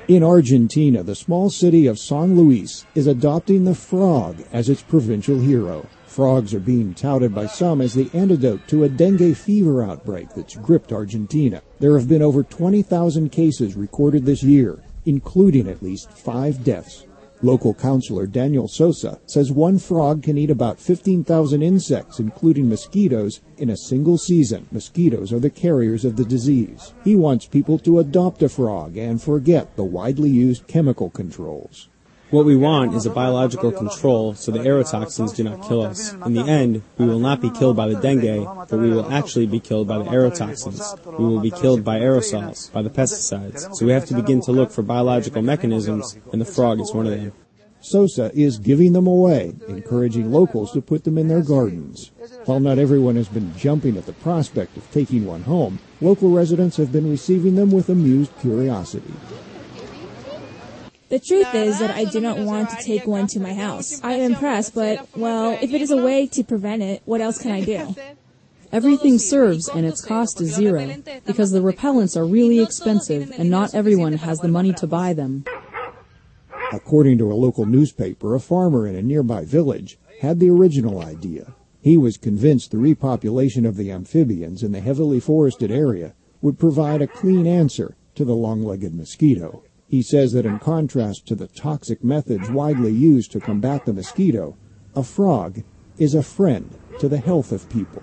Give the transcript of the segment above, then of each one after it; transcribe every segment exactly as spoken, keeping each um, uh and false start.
In Argentina, the small city of San Luis is adopting the frog as its provincial hero. Frogs are being touted by some as the antidote to a dengue fever outbreak that's gripped Argentina. There have been over twenty thousand cases recorded this year, including at least five deaths. Local councilor Daniel Sosa says one frog can eat about fifteen thousand insects, including mosquitoes, in a single season. Mosquitoes are the carriers of the disease. He wants people to adopt a frog and forget the widely used chemical controls. What we want is a biological control so the aerotoxins do not kill us. In the end, we will not be killed by the dengue, but we will actually be killed by the aerotoxins. We will be killed by aerosols, by the pesticides. So we have to begin to look for biological mechanisms, and the frog is one of them. Sosa is giving them away, encouraging locals to put them in their gardens. While not everyone has been jumping at the prospect of taking one home, local residents have been receiving them with amused curiosity. The truth is that I do not want to take one to my house. I am impressed, but, well, if it is a way to prevent it, what else can I do? Everything serves and its cost is zero, because the repellents are really expensive and not everyone has the money to buy them. According to a local newspaper, a farmer in a nearby village had the original idea. He was convinced the repopulation of the amphibians in the heavily forested area would provide a clean answer to the long-legged mosquito. He says that in contrast to the toxic methods widely used to combat the mosquito, a frog is a friend to the health of people.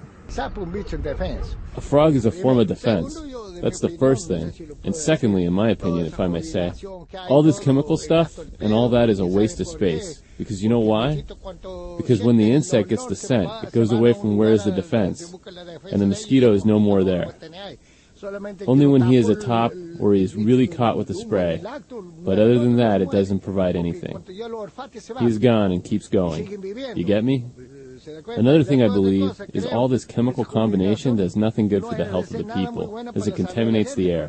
A frog is a form of defense. That's the first thing. And secondly, in my opinion, if I may say, all this chemical stuff and all that is a waste of space. Because you know why? Because when the insect gets the scent, it goes away from where is the defense, and the mosquito is no more there. Only when he is atop or he is really caught with the spray. But other than that, it doesn't provide anything. He is gone and keeps going. You get me? Another thing I believe is all this chemical combination does nothing good for the health of the people, as it contaminates the air.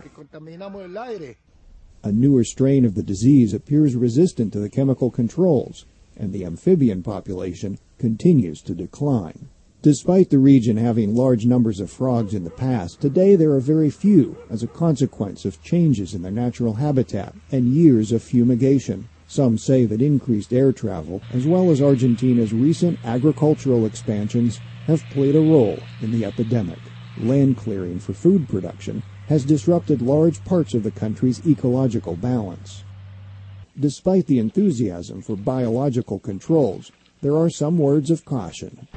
A newer strain of the disease appears resistant to the chemical controls, and the amphibian population continues to decline. Despite the region having large numbers of frogs in the past, today there are very few as a consequence of changes in their natural habitat and years of fumigation. Some say that increased air travel, as well as Argentina's recent agricultural expansions, have played a role in the epidemic. Land clearing for food production has disrupted large parts of the country's ecological balance. Despite the enthusiasm for biological controls, there are some words of caution.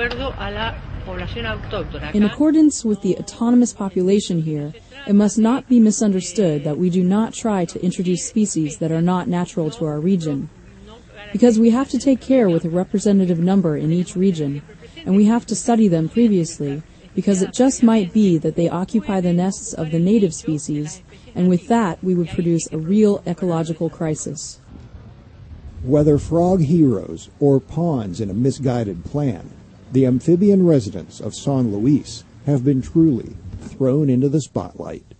In accordance with the autonomous population here, it must not be misunderstood that we do not try to introduce species that are not natural to our region. Because we have to take care with a representative number in each region, and we have to study them previously, because it just might be that they occupy the nests of the native species, and with that we would produce a real ecological crisis. Whether frog heroes or pawns in a misguided plan, the amphibian residents of San Luis have been truly thrown into the spotlight.